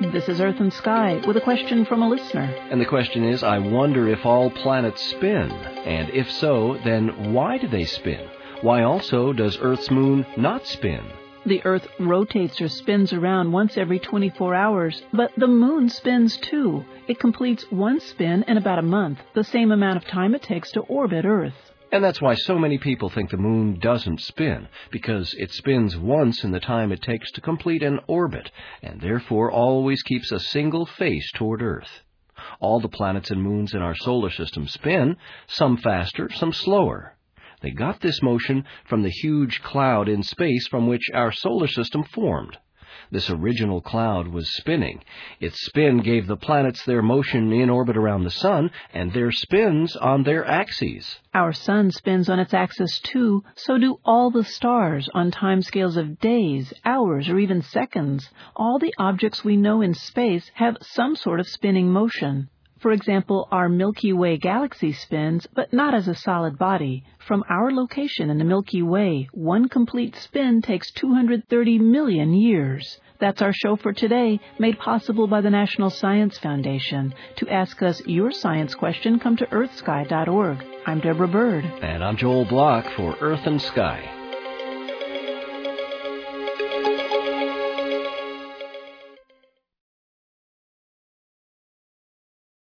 This is Earth and Sky with a question from a listener. And the question is, I wonder if all planets spin. And if so, then why do they spin? Why also does Earth's moon not spin? The Earth rotates or spins around once every 24 hours, but the moon spins too. It completes one spin in about a month, the same amount of time it takes to orbit Earth. And that's why so many people think the moon doesn't spin, because it spins once in the time it takes to complete an orbit, and therefore always keeps a single face toward Earth. All the planets and moons in our solar system spin, some faster, some slower. They got this motion from the huge cloud in space from which our solar system formed. This original cloud was spinning. Its spin gave the planets their motion in orbit around the sun and their spins on their axes. Our sun spins on its axis too, so do all the stars on timescales of days, hours, or even seconds. All the objects we know in space have some sort of spinning motion. For example, our Milky Way galaxy spins, but not as a solid body. From our location in the Milky Way, one complete spin takes 230 million years. That's our show for today, made possible by the National Science Foundation. To ask us your science question, come to earthsky.org. I'm Deborah Bird. And I'm Joel Block for Earth and Sky.